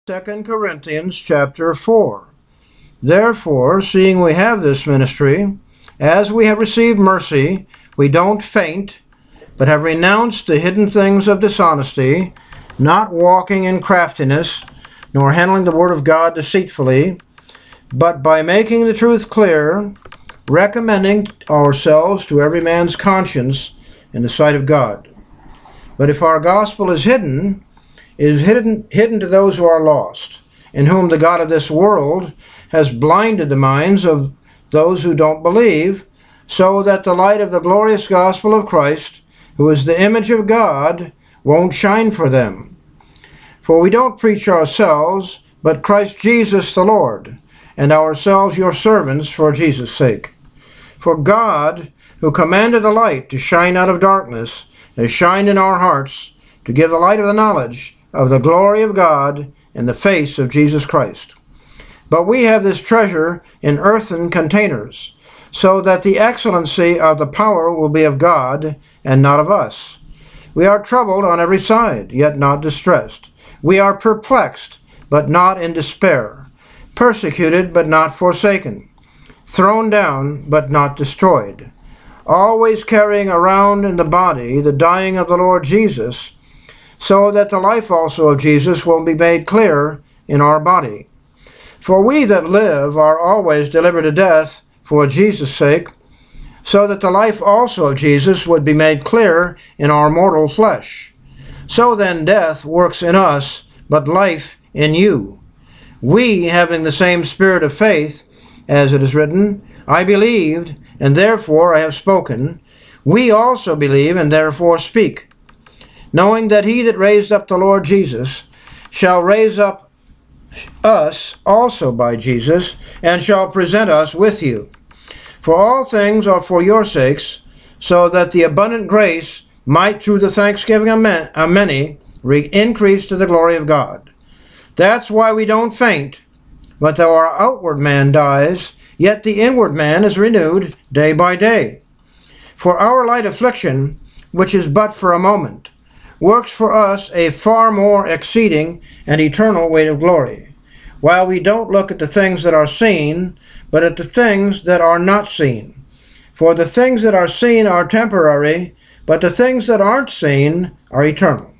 2 Corinthians chapter 4. Therefore, seeing we have this ministry, as we have received mercy, we don't faint, but have renounced the hidden things of dishonesty, not walking in craftiness, nor handling the word of God deceitfully, but by making the truth clear, recommending ourselves to every man's conscience in the sight of God. But if our gospel is hidden, it is hidden to those who are lost, in whom the God of this world has blinded the minds of those who don't believe, so that the light of the glorious gospel of Christ, who is the image of God, won't shine for them. For we don't preach ourselves, but Christ Jesus the Lord, and ourselves your servants for Jesus' sake. For God, who commanded the light to shine out of darkness, has shined in our hearts to give the light of the knowledge of the glory of God in the face of Jesus Christ. But we have this treasure in earthen containers, so that the excellency of the power will be of God and not of us. We are troubled on every side, yet not distressed. We are perplexed, but not in despair. Persecuted, but not forsaken. Thrown down, but not destroyed. Always carrying around in the body the dying of the Lord Jesus, so that the life also of Jesus will be made clear in our body. For we that live are always delivered to death for Jesus' sake, so that the life also of Jesus would be made clear in our mortal flesh. So then death works in us, but life in you. We, having the same spirit of faith, as it is written, I believed, and therefore I have spoken. We also believe, and therefore speak, knowing that he that raised up the Lord Jesus shall raise up us also by Jesus, and shall present us with you. For all things are for your sakes, so that the abundant grace might through the thanksgiving of many increase to the glory of God. That's why we don't faint, but though our outward man dies, yet the inward man is renewed day by day. For our light affliction, which is but for a moment, works for us a far more exceeding and eternal weight of glory, while we don't look at the things that are seen, but at the things that are not seen. For the things that are seen are temporary, but the things that aren't seen are eternal.